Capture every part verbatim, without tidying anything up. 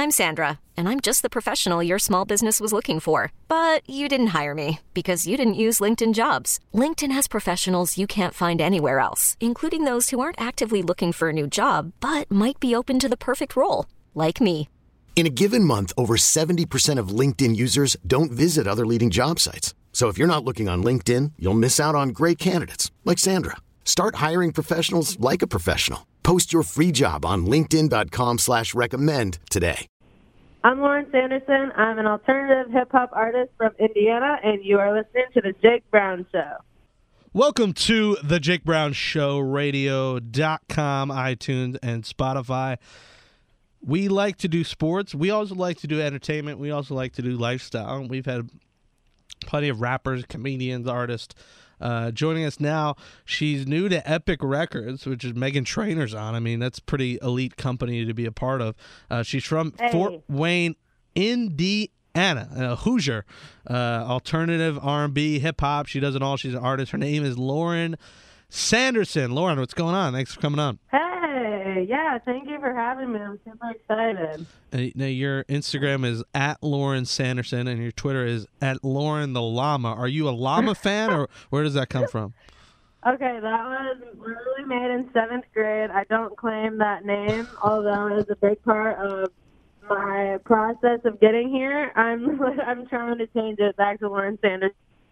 I'm Sandra, and I'm just the professional your small business was looking for. But you didn't hire me because you didn't use LinkedIn Jobs. LinkedIn has professionals you can't find anywhere else, including those who aren't actively looking for a new job, but might be open to the perfect role, like me. In a given month, over seventy percent of LinkedIn users don't visit other leading job sites. So if you're not looking on LinkedIn, you'll miss out on great candidates like Sandra. Start hiring professionals like a professional. Post your free job on linkedin.com slash recommend today. I'm Lauren Sanderson. I'm an alternative hip-hop artist from Indiana, and you are listening to The Jake Brown Show. Welcome to The Jake Brown Show, radio dot com, iTunes, and Spotify. We like to do sports. We also like to do entertainment. We also like to do lifestyle. We've had plenty of rappers, comedians, artists uh, joining us now. She's new to Epic Records, which is Megan Trainor's on. I mean, that's pretty elite company to be a part of. Uh, she's from hey. Fort Wayne, Indiana, a Hoosier, uh, alternative R and B, hip-hop. She does it all. She's an artist. Her name is Lauren Sanderson. Lauren, what's going on? Thanks for coming on. Hey, yeah, thank you for having me. I'm super excited. Uh, now, your Instagram is at Lauren Sanderson, and your Twitter is at Lauren the Llama. Are you a llama fan, or where does that come from? Okay, that was literally made in seventh grade. I don't claim that name, although it was a big part of my process of getting here. I'm I'm trying to change it back to Lauren Sanderson.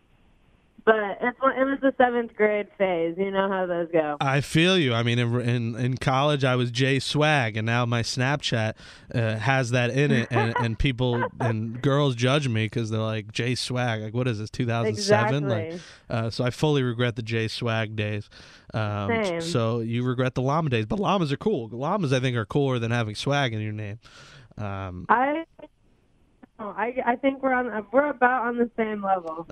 But it's, it was the seventh grade phase. You know how those go. I feel you. I mean, in in, in college, I was Jay Swag, and now my Snapchat uh, has that in it, and, and people and girls judge me because they're like, Jay Swag. Like, what is this, two thousand seven? Exactly. Like, uh, so I fully regret the Jay Swag days. Um, Same. So you regret the llama days. But llamas are cool. Llamas, I think, are cooler than having swag in your name. Um, I, I I think we're on we're about on the same level.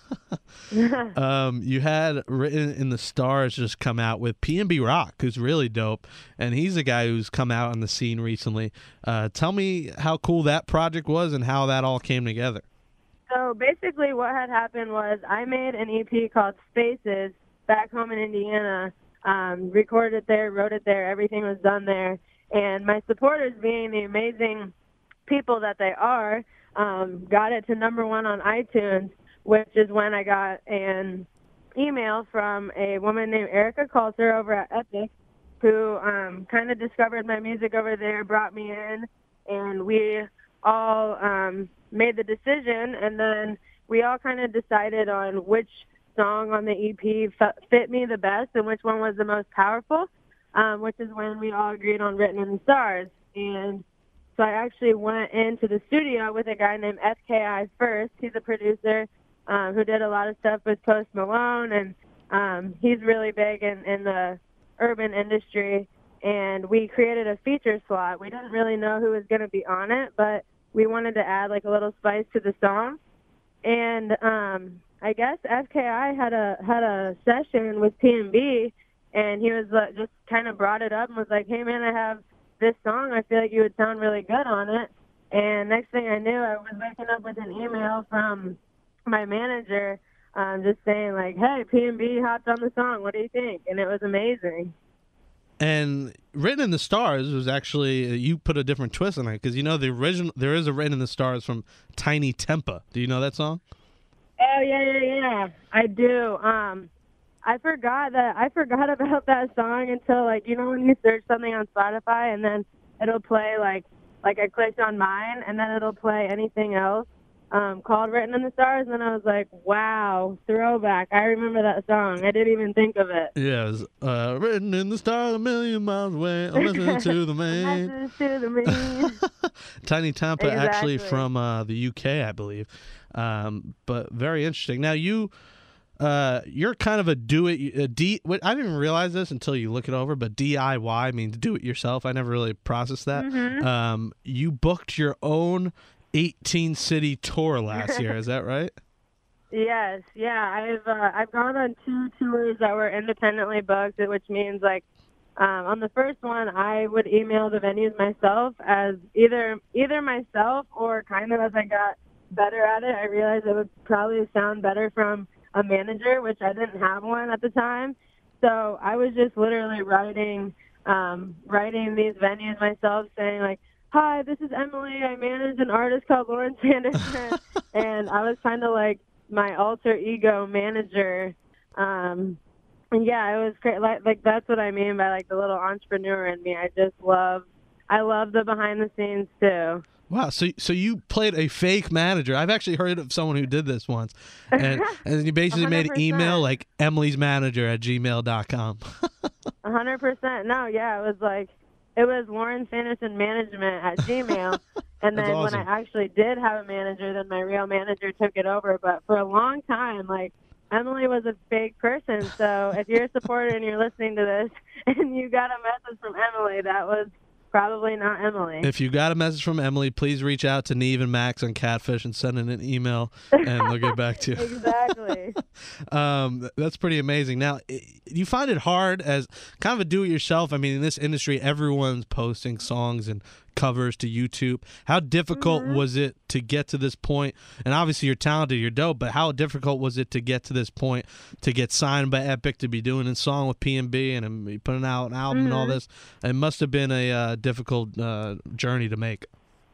um, you had Written in the Stars just come out with P N B Rock, who's really dope, and he's a guy who's come out on the scene recently. Uh, tell me how cool that project was and how that all came together. So basically what had happened was I made an E P called Spaces back home in Indiana, um, recorded it there, wrote it there, everything was done there, and my supporters, being the amazing people that they are, um, got it to number one on iTunes, which is when I got an email from a woman named Erica Coulter over at Epic, who um, kind of discovered my music over there, brought me in, and we all um, made the decision, and then we all kind of decided on which song on the E P f- fit me the best and which one was the most powerful, um, which is when we all agreed on Written in the Stars. And so I actually went into the studio with a guy named F K I first. He's a producer um, who did a lot of stuff with Post Malone, and um, he's really big in, in the urban industry. And we created a feature slot. We didn't really know who was going to be on it, but we wanted to add like a little spice to the song. And um, I guess F K I had a had a session with P N B, and he was uh, just kind of brought it up and was like, "Hey man, I have this song. I feel like you would sound really good on it." And next thing I knew, I was waking up with an email from my manager, um, just saying like, "Hey, P N B hopped on the song. What do you think?" And it was amazing. And Written in the Stars was actually, uh, you put a different twist on it, because you know the original, there is a Written in the Stars from Tiny Tempa. Do you know that song? Oh yeah, yeah, yeah. I do. Um, I forgot that I forgot about that song until, like, you know when you search something on Spotify and then it'll play like like I clicked on mine and then it'll play anything else um, called Written in the Stars, and then I was like, wow, throwback. I remember that song. I didn't even think of it. Yeah, it was uh, Written in the Stars a million miles away. I'm listening to the man. Message to the man. Tiny Tempa, Exactly. actually from uh, the U K, I believe. Um, but very interesting. Now you, uh, you're kind of a do it. A D, I didn't realize this until you look it over, but D I Y means do it yourself. I never really processed that. Mm-hmm. Um, you booked your own eighteen city tour last year. Is that right? Yes, yeah. I've uh, I've gone on two tours that were independently booked, which means like um, on the first one, I would email the venues myself as either either myself or kind of as I got better at it, I realized it would probably sound better from a manager, which I didn't have one at the time. So I was just literally writing um, writing these venues myself, saying like, hi, this is Emily. I manage an artist called Lauren Sanderson. And I was kind of like my alter ego manager. Um, and yeah, it was great. Like, like that's what I mean by like the little entrepreneur in me. I just love, I love the behind the scenes too. Wow, so so you played a fake manager. I've actually heard of someone who did this once. And and you basically made an email like Emily's manager at gmail dot com. A hundred percent. No, yeah, it was like it was Lauren Sanderson Management at Gmail. And then awesome. when I actually did have a manager, then my real manager took it over. But for a long time, like Emily was a fake person. So if you're a supporter and you're listening to this and you got a message from Emily, that was probably not Emily. If you got a message from Emily, please reach out to Neve and Max on Catfish and send in an email, and they'll get back to you. Exactly. um, that's pretty amazing. Now, you find it hard as kind of a do-it-yourself. I mean, in this industry, everyone's posting songs and covers to YouTube. How difficult mm-hmm. was it to get to this point? And obviously, you're talented, you're dope, but how difficult was it to get to this point, to get signed by Epic, to be doing a song with P and B and, and putting out an album mm-hmm. and all this? It must have been a uh, difficult uh, journey to make.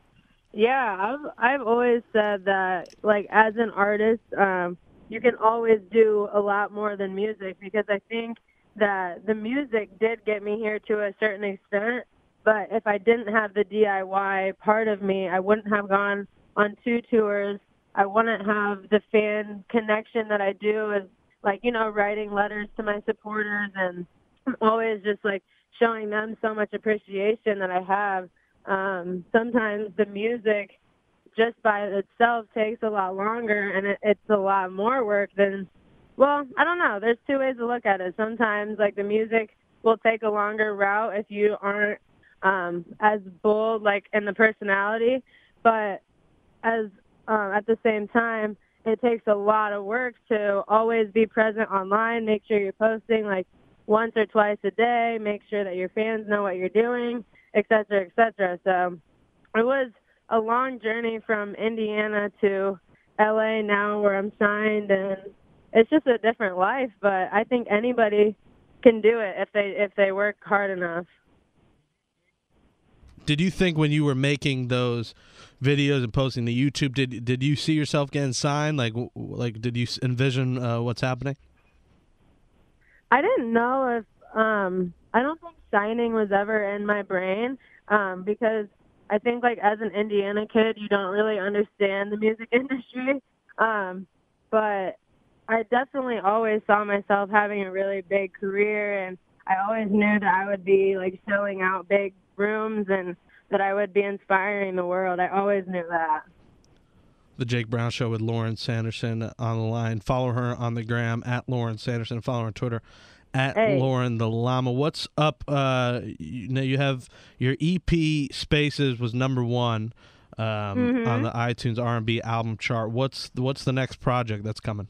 Yeah, I've I've always said that, like, as an artist, um, you can always do a lot more than music, because I think that the music did get me here to a certain extent. But if I didn't have the D I Y part of me, I wouldn't have gone on two tours. I wouldn't have the fan connection that I do, as like, you know, writing letters to my supporters and always just like showing them so much appreciation that I have. Um, sometimes the music just by itself takes a lot longer, and it, it's a lot more work than, well, I don't know. There's two ways to look at it. Sometimes like the music will take a longer route if you aren't um, as bold, like in the personality, but as um, at the same time, it takes a lot of work to always be present online. Make sure you're posting like once or twice a day. Make sure that your fans know what you're doing, et cetera, et cetera. So it was a long journey from Indiana to L A now, where I'm signed, and it's just a different life. But I think anybody can do it if they if they work hard enough. Did you think when you were making those videos and posting to YouTube, did did you see yourself getting signed? Like, like did you envision uh, what's happening? I didn't know if um, I don't think signing was ever in my brain, um, because I think like as an Indiana kid, you don't really understand the music industry. Um, but I definitely always saw myself having a really big career, and I always knew that I would be like selling out big rooms and that I would be inspiring the world. I always knew that. The Jake Brown Show with Lauren Sanderson on the line. Follow her on the gram at Lauren Sanderson. Follow her on Twitter at hey. Lauren the Llama. What's up? Uh, you know, you have your E P Spaces was number one um, mm-hmm. on the iTunes R and B album chart. What's what's the next project that's coming?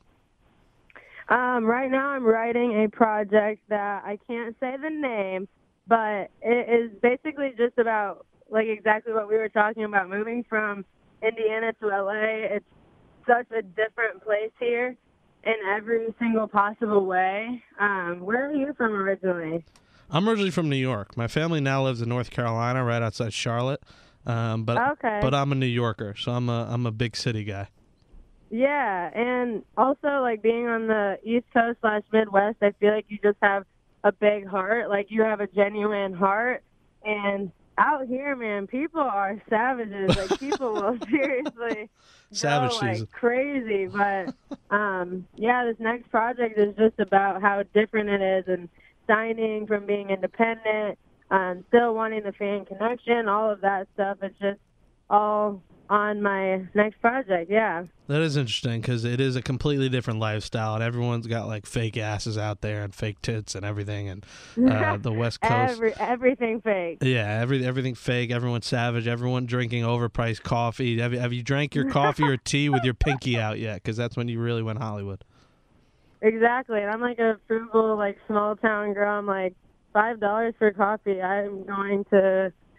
Um, right now I'm writing a project that I can't say the name, but it is basically just about like exactly what we were talking about, moving from Indiana to L A. It's such a different place here in every single possible way. Um, where are you from originally? I'm originally from New York. My family now lives in North Carolina, right outside Charlotte. Um, but okay. but I'm a New Yorker, so I'm a I'm a big city guy. Yeah, and also like being on the East Coast slash Midwest, I feel like you just have a big heart. Like you have a genuine heart, and out here, man, people are savages. Like people will seriously Savage go like season. crazy. But um, yeah, this next project is just about how different it is, and signing from being independent, um, still wanting the fan connection, all of that stuff. It's just all on my next project. Yeah. That is interesting because it is a completely different lifestyle, and everyone's got like fake asses out there and fake tits and everything, and uh, the West Coast, Every, everything fake. Yeah, every everything fake. Everyone's savage. Everyone drinking overpriced coffee. Have you, have you drank your coffee or tea with your pinky out yet? Because that's when you really went Hollywood. Exactly, and I'm like a frugal, like small town girl. I'm like five dollars for coffee. I'm going to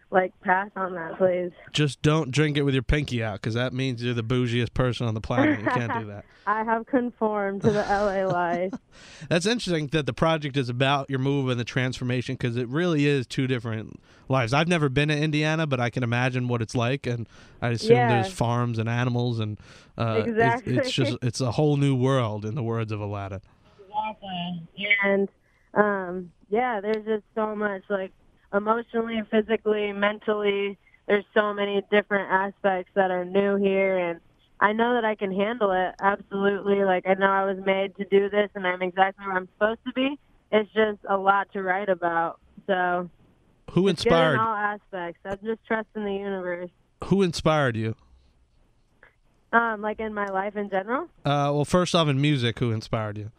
like, pass on that, please. Just don't drink it with your pinky out, because that means you're the bougiest person on the planet. You can't do that. I have conformed to the L A life. That's interesting that the project is about your move and the transformation, because it really is two different lives. I've never been to Indiana, but I can imagine what it's like, and I assume Yeah. there's farms and animals, and uh, Exactly. it's, it's just it's a whole new world, in the words of Aladdin. Exactly. And, um, yeah, there's just so much, like, emotionally, physically, mentally, there's so many different aspects that are new here, and I know that I can handle it, absolutely. Like, I know I was made to do this, and I'm exactly where I'm supposed to be. It's just a lot to write about. So, Who it's good in inspired? all aspects. I just trust in the universe. Who inspired you? Um, like in my life in general. Uh, well, first off, in music, who inspired you?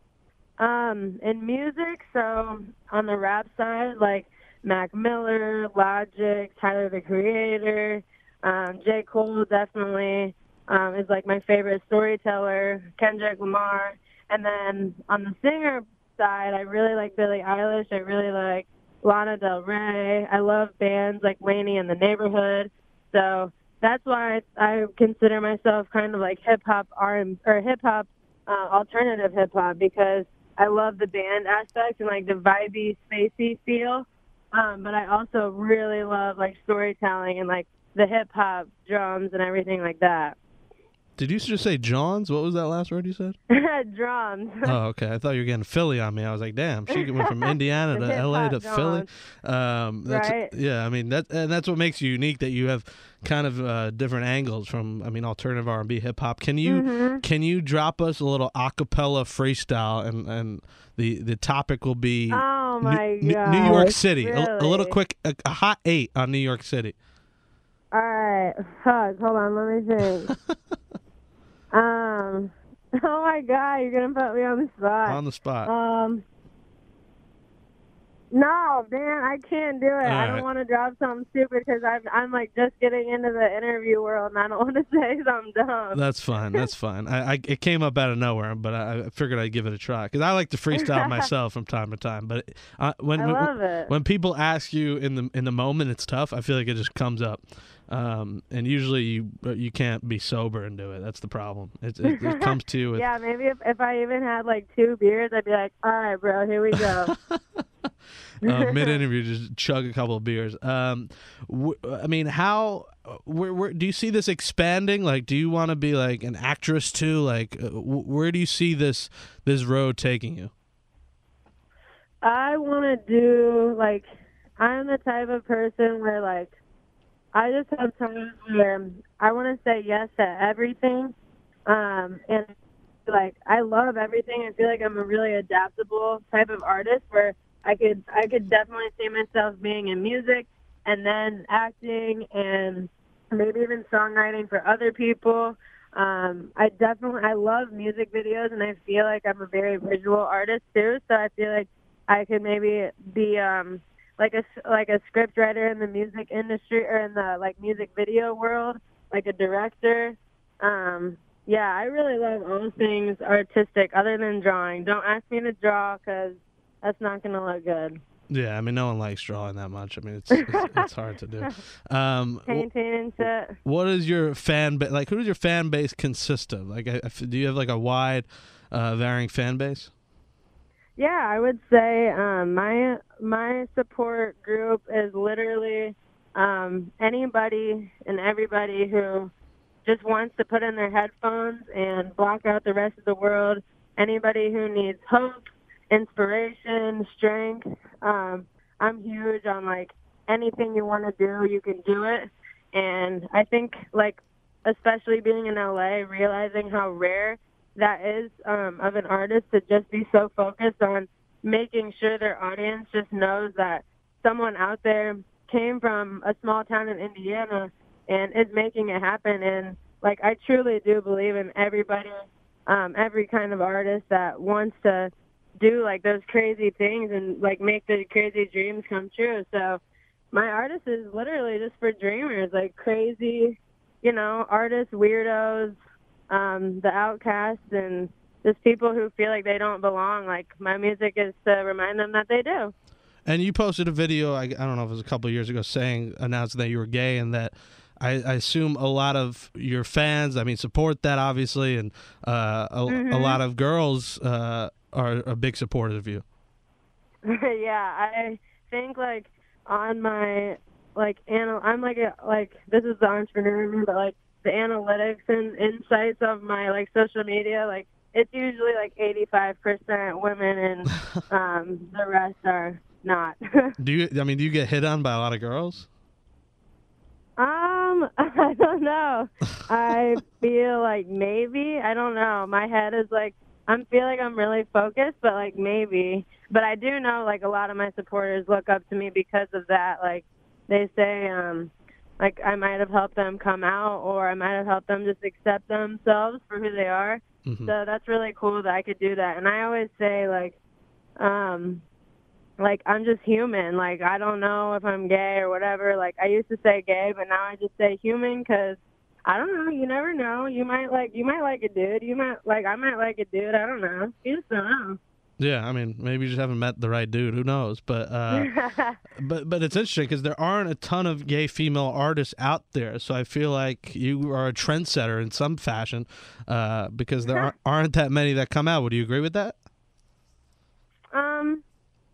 Um, in music, so on the rap side, like Mac Miller, Logic, Tyler the Creator, um, J. Cole definitely um, is like my favorite storyteller, Kendrick Lamar. And then on the singer side, I really like Billie Eilish. I really like Lana Del Rey. I love bands like Wayne and the Neighborhood. So that's why I, I consider myself kind of like hip-hop R and or hip-hop, uh, alternative hip-hop, because I love the band aspect and like the vibey, spacey feel. Um, but I also really love like storytelling and like the hip hop drums and everything like that. Did you just say Johns? What was that last word you said? Drums. Oh, okay. I thought you were getting Philly on me. I was like, damn, she went from Indiana The to L A to hip-hop Philly. Johns. Um, that's, Right. Yeah, I mean that, and that's what makes you unique. That you have kind of uh, different angles from, I mean, alternative R and B, hip hop. Can you Mm-hmm. can you drop us a little acapella freestyle, and, and the the topic will be Oh New- my New, god. New York City. A, a little Really? quick, a, a hot eight on New York City. All right. Fuck. Hold on. Let me think. um. Oh my god. You're gonna put me on the spot. On the spot. Um. No, man, I can't do it. I right. don't want to drop something stupid because I'm, I'm like just getting into the interview world, and I don't want to say something dumb. That's fine. That's fine. I, I it came up out of nowhere, but I, I figured I'd give it a try, because I like to freestyle myself from time to time. But uh, when I when, love it. when people ask you in the in the moment, it's tough. I feel like it just comes up, um, and usually you you can't be sober and do it. That's the problem. It it, it comes to you with Yeah, maybe if, if I even had like two beers, I'd be like, all right, bro, here we go. uh, mid interview, just chug a couple of beers. Um, wh- I mean, how where, where do you see this expanding? Like, do you want to be like an actress too? Like, uh, wh- where do you see this this road taking you? I want to do, like, I'm the type of person where, like, I just have times where I want to say yes to everything. Um, and, like, I love everything. I feel like I'm a really adaptable type of artist where I could I could definitely see myself being in music and then acting and maybe even songwriting for other people. Um, I definitely I love music videos, and I feel like I'm a very visual artist too. So I feel like I could maybe be um, like a like a script writer in the music industry or in the like music video world, like a director. Um, yeah, I really love all things artistic other than drawing. Don't ask me to draw because that's not going to look good. Yeah, I mean, no one likes drawing that much. I mean, it's it's, it's hard to do. Um, Painting and shit. what is your fan base like? Who does your fan base consist of? Like, I, I f- do you have like a wide, uh, varying fan base? Yeah, I would say um, my my support group is literally um, anybody and everybody who just wants to put in their headphones and block out the rest of the world. Anybody who needs hope, inspiration, strength. Um, I'm huge on, like, anything you want to do, you can do it. And I think, like, especially being in L A, realizing how rare that is um, of an artist to just be so focused on making sure their audience just knows that someone out there came from a small town in Indiana and is making it happen. And, like, I truly do believe in everybody, um, every kind of artist that wants to do, like, those crazy things and, like, make the crazy dreams come true. So my artist is literally just for dreamers, like crazy, you know, artists, weirdos, um, the outcasts, and just people who feel like they don't belong. Like, my music is to remind them that they do. And you posted a video, I, I don't know if it was a couple of years ago, saying, announcing that you were gay, and that I, I assume a lot of your fans, I mean, support that, obviously, and uh, a, mm-hmm. a lot of girls uh, are a big supporter of you. Yeah, I think, like, on my, like, anal- I'm, like, a, like, this is the entrepreneur in me, but, like, the analytics and insights of my, like, social media, like, it's usually, like, eighty-five percent women, and um, the rest are not. Do you, I mean, do you get hit on by a lot of girls? Um, I don't know. I feel like maybe. I don't know. My head is, like, I'm feel like I'm really focused, but, like, maybe. But I do know, like, a lot of my supporters look up to me because of that. Like, they say, um, like, I might have helped them come out, or I might have helped them just accept themselves for who they are. Mm-hmm. So that's really cool that I could do that. And I always say, like, um, like, I'm just human. Like, I don't know if I'm gay or whatever. Like, I used to say gay, but now I just say human because, I don't know, you never know. You might like, you might like a dude. You might, like, I might like a dude. I don't know. You just don't know. Yeah, I mean, maybe you just haven't met the right dude. Who knows? But uh, but but it's interesting because there aren't a ton of gay female artists out there. So I feel like you are a trendsetter in some fashion uh, because there aren't, aren't that many that come out. Would you agree with that? Um,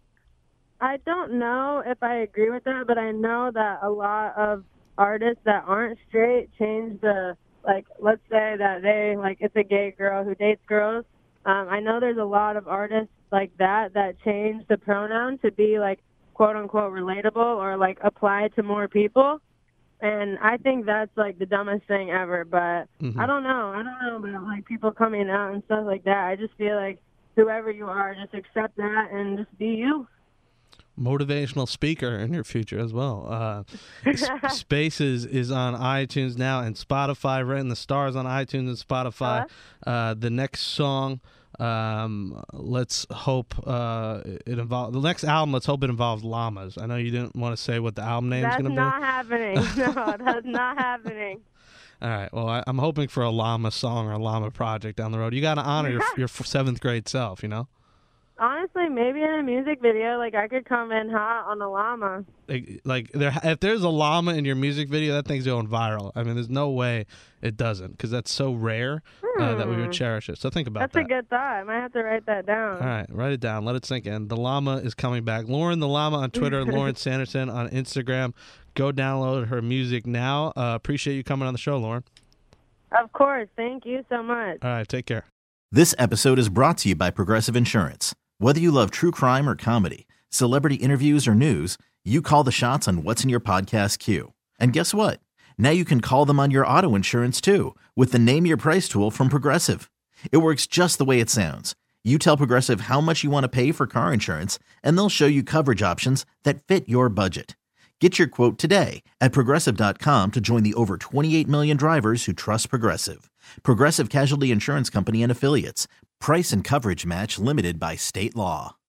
I don't know if I agree with that, but I know that a lot of artists that aren't straight change the, like, let's say that they, like, it's a gay girl who dates girls. Um, I know there's a lot of artists like that that change the pronoun to be, like, quote-unquote relatable or, like, apply to more people. And I think that's, like, the dumbest thing ever. But mm-hmm. I don't know. I don't know about, like, people coming out and stuff like that. I just feel like whoever you are, just accept that and just be you. Motivational speaker in your future as well. Uh, Spaces is on iTunes now and Spotify. Right in the stars on iTunes and Spotify. Uh-huh. Uh, the next song, um, let's hope uh, it involves the next album. Let's hope it involves llamas. I know you didn't want to say what the album name is going to be. That's not happening. No, that's not happening. All right. Well, I, I'm hoping for a llama song or a llama project down the road. You got to honor your your seventh grade self, you know. Honestly, maybe in a music video, like, I could come in hot on a llama. Like, like there, if there's a llama in your music video, that thing's going viral. I mean, there's no way it doesn't, because that's so rare hmm. uh, that we would cherish it. So think about that's that. That's a good thought. I might have to write that down. All right, write it down. Let it sink in. The llama is coming back. Lauren the Llama on Twitter, Lauren Sanderson on Instagram. Go download her music now. Uh, appreciate you coming on the show, Lauren. Of course. Thank you so much. All right, take care. This episode is brought to you by Progressive Insurance. Whether you love true crime or comedy, celebrity interviews or news, you call the shots on what's in your podcast queue. And guess what? Now you can call them on your auto insurance too with the Name Your Price tool from Progressive. It works just the way it sounds. You tell Progressive how much you want to pay for car insurance, and they'll show you coverage options that fit your budget. Get your quote today at Progressive dot com to join the over twenty-eight million drivers who trust Progressive. Progressive Casualty Insurance Company and Affiliates. Price and coverage match limited by state law.